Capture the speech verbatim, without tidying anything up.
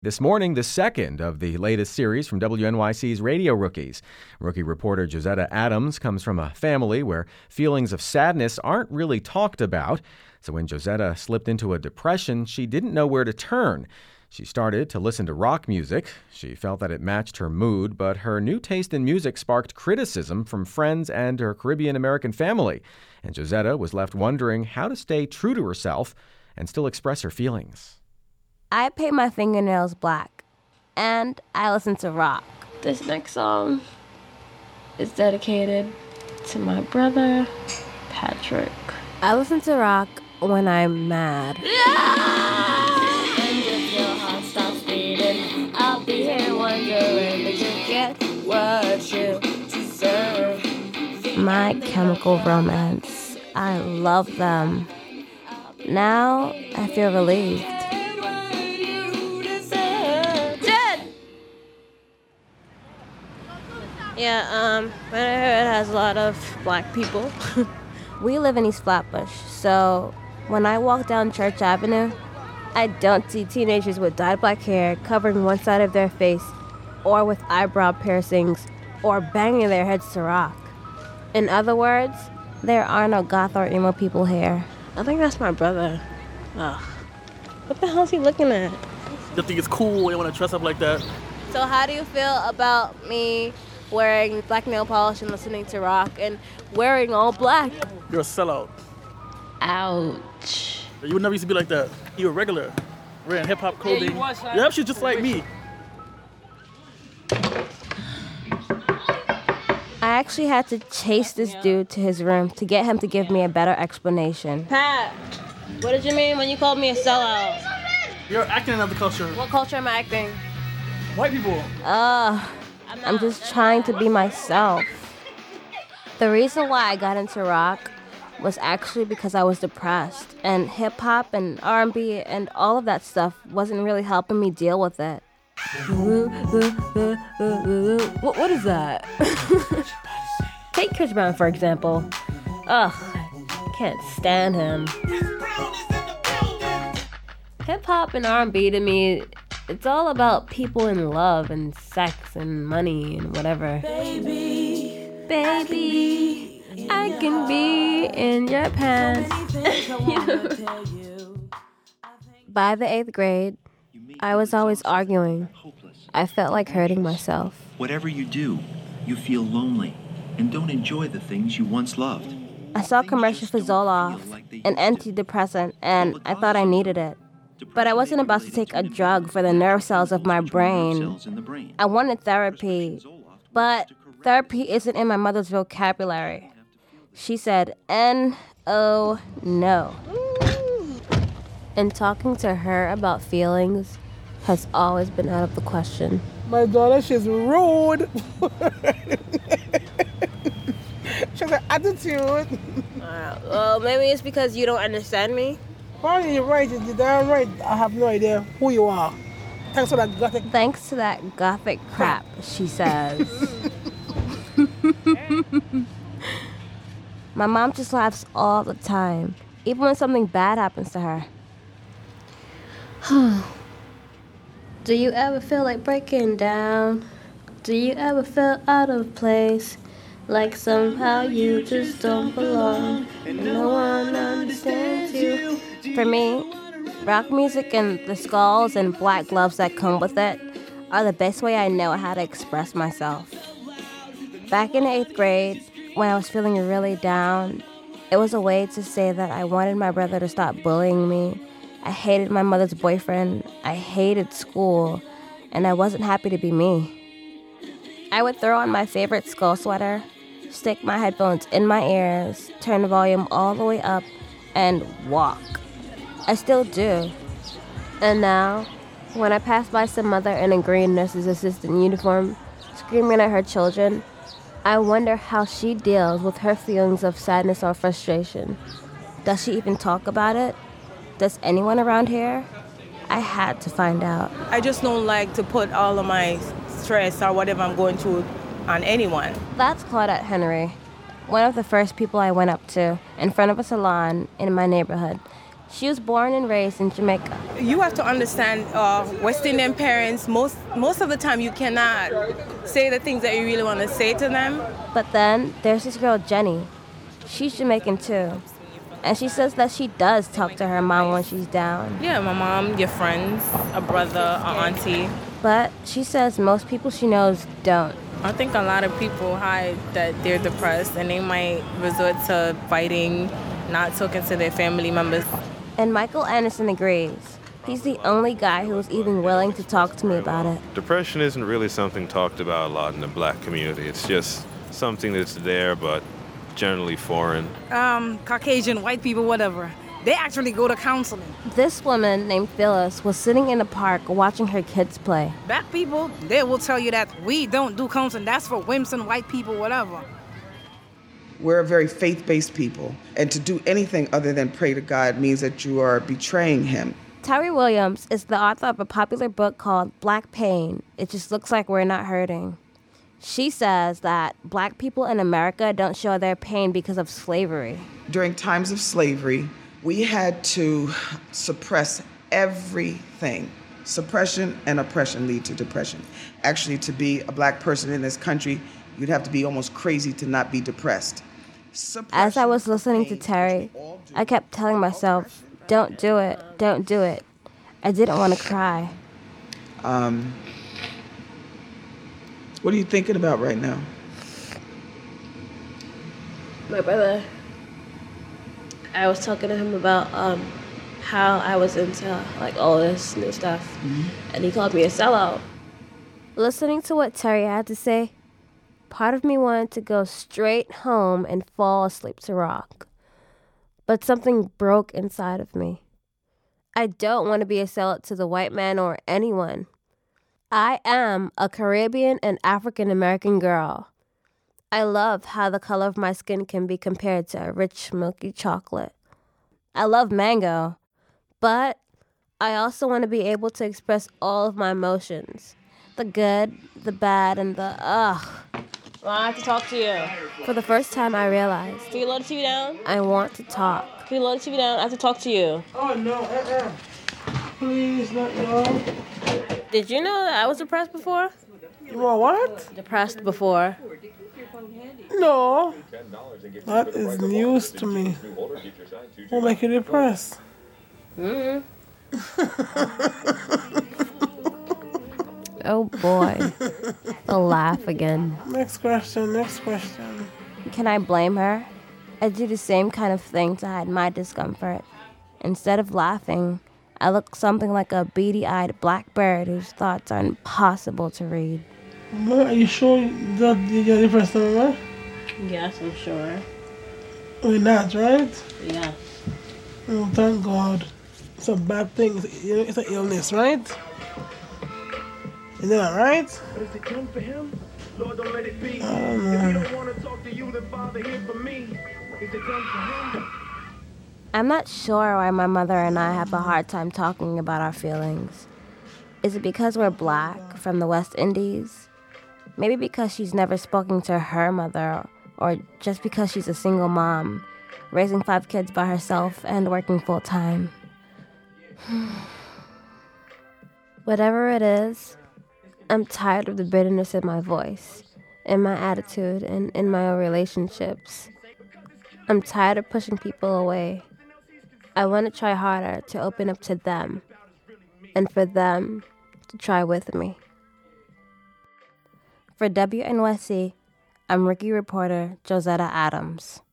This morning, the second of the latest series from W N Y C's Radio Rookies. Rookie reporter Josetta Adams comes from a family where feelings of sadness aren't really talked about. So when Josetta slipped into a depression, she didn't know where to turn. She started to listen to rock music. She felt that it matched her mood, but her new taste in music sparked criticism from friends and her Caribbean-American family. And Josetta was left wondering how to stay true to herself and still express her feelings. I paint my fingernails black, and I listen to rock. This next song is dedicated to my brother, Patrick. I listen to rock when I'm mad. And if your heart stops beating, I'll be here wondering if you get what you deserve. My Chemical Romance. I love them. Now I feel relieved. Yeah, um, but I heard it has a lot of black people. We live in East Flatbush, so when I walk down Church Avenue, I don't see teenagers with dyed black hair covering one side of their face, or with eyebrow piercings, or banging their heads to rock. In other words, there are no goth or emo people here. I think that's my brother. Ugh. What the hell is he looking at? You think it's cool, you want to dress up like that. So how do you feel about me wearing black nail polish and listening to rock and wearing all black? You're a sellout. Ouch. You would never used to be like that. You were regular, wearing hip-hop clothing. Yeah, yep, she's just like me. I actually had to chase this dude to his room to get him to give me a better explanation. Pat, what did you mean when you called me a sellout? You're acting in another culture. What culture am I acting? White people. Ugh. I'm just trying to be myself. The reason why I got into rock was actually because I was depressed, and hip-hop and R and B and all of that stuff wasn't really helping me deal with it. What, what is that? Take Chris Brown, for example. Ugh, can't stand him. Hip-hop and R and B to me, it's all about people in love and sex and money and whatever. Baby, baby, I can be in your pants. By the eighth grade, I was always arguing. I felt like hurting myself. Whatever you do, you feel lonely and don't enjoy the things you once loved. I saw commercials for Zoloft, an antidepressant, and I thought I needed it. But I wasn't about to take a drug for the nerve cells of my brain. I wanted therapy, but therapy isn't in my mother's vocabulary. She said, N O no. And talking to her about feelings has always been out of the question. My daughter, she's rude. She has an attitude. Uh, well, maybe it's because you don't understand me. Probably you're right, you're damn right. I have no idea who you are. Thanks for that gothic. Thanks to that gothic crap, she says. My mom just laughs all the time, even when something bad happens to her. Do you ever feel like breaking down? Do you ever feel out of place? Like somehow you just don't belong and no one understands you? For me, rock music and the skulls and black gloves that come with it are the best way I know how to express myself. Back in eighth grade, when I was feeling really down, it was a way to say that I wanted my brother to stop bullying me. I hated my mother's boyfriend, I hated school, and I wasn't happy to be me. I would throw on my favorite skull sweater, stick my headphones in my ears, turn the volume all the way up, and walk. I still do. And now, when I pass by some mother in a green nurse's assistant uniform, screaming at her children, I wonder how she deals with her feelings of sadness or frustration. Does she even talk about it? Does anyone around here? I had to find out. I just don't like to put all of my stress or whatever I'm going through on anyone. That's Claudette Henry, one of the first people I went up to in front of a salon in my neighborhood. She was born and raised in Jamaica. You have to understand uh, West Indian parents, most, most of the time you cannot say the things that you really want to say to them. But then there's this girl, Jenny. She's Jamaican too. And she says that she does talk to her mom when she's down. Yeah, my mom, your friends, a brother, an auntie. But she says most people she knows don't. I think a lot of people hide that they're depressed and they might resort to fighting, not talking to their family members. And Michael Anderson agrees. He's the only guy who's even willing to talk to me about it. Depression isn't really something talked about a lot in the black community. It's just something that's there, but generally foreign. Um, Caucasian, white people, whatever. They actually go to counseling. This woman named Phyllis was sitting in a park watching her kids play. Black people, they will tell you that we don't do counseling. That's for wimps and white people, whatever. We're a very faith-based people, and to do anything other than pray to God means that you are betraying him. Tyree Williams is the author of a popular book called Black Pain. It just looks like we're not hurting. She says that black people in America don't show their pain because of slavery. During times of slavery, we had to suppress everything. Suppression and oppression lead to depression. Actually, to be a black person in this country, you'd have to be almost crazy to not be depressed. As I was listening to Terry, I kept telling myself, don't do it, don't do it. I didn't want to cry. Um, what are you thinking about right now? My brother. I was talking to him about um, how I was into like all this new stuff, mm-hmm. and he called me a sellout. Listening to what Terry had to say, part of me wanted to go straight home and fall asleep to rock. But something broke inside of me. I don't want to be a sellout to the white man or anyone. I am a Caribbean and African American girl. I love how the color of my skin can be compared to a rich, milky chocolate. I love mango, but I also want to be able to express all of my emotions. The good, the bad, and the ugh. Well, I have to talk to you. For the first time, I realized. Can you lower the T V down? I want to talk. Can you lower the T V down? I have to talk to you. Oh, no, uh-uh. Please, not no. Did you know that I was depressed before? Well, what? Depressed before. No. That is news to me. What make you depressed? Mm-hmm. Oh, boy. I'll laugh again. Next question, next question. Can I blame her? I do the same kind of thing to hide my discomfort. Instead of laughing, I look something like a beady-eyed blackbird whose thoughts are impossible to read. Ma, are you sure that you're depressed, right? Yes, I'm sure. We're not, right? Yeah. Oh, thank God. It's a bad thing. It's an illness, right? Is that right? But is it done for him? Lord, don't let it be. I don't know. If you don't want to talk to you, then Father, hear from me. Is it done for him? I'm not sure why my mother and I have a hard time talking about our feelings. Is it because we're black from the West Indies? Maybe because she's never spoken to her mother, or just because she's a single mom, raising five kids by herself and working full time. Whatever it is, I'm tired of the bitterness in my voice, in my attitude, and in my relationships. I'm tired of pushing people away. I want to try harder to open up to them, and for them to try with me. For W N Y C, I'm Rookie reporter Josetta Adams.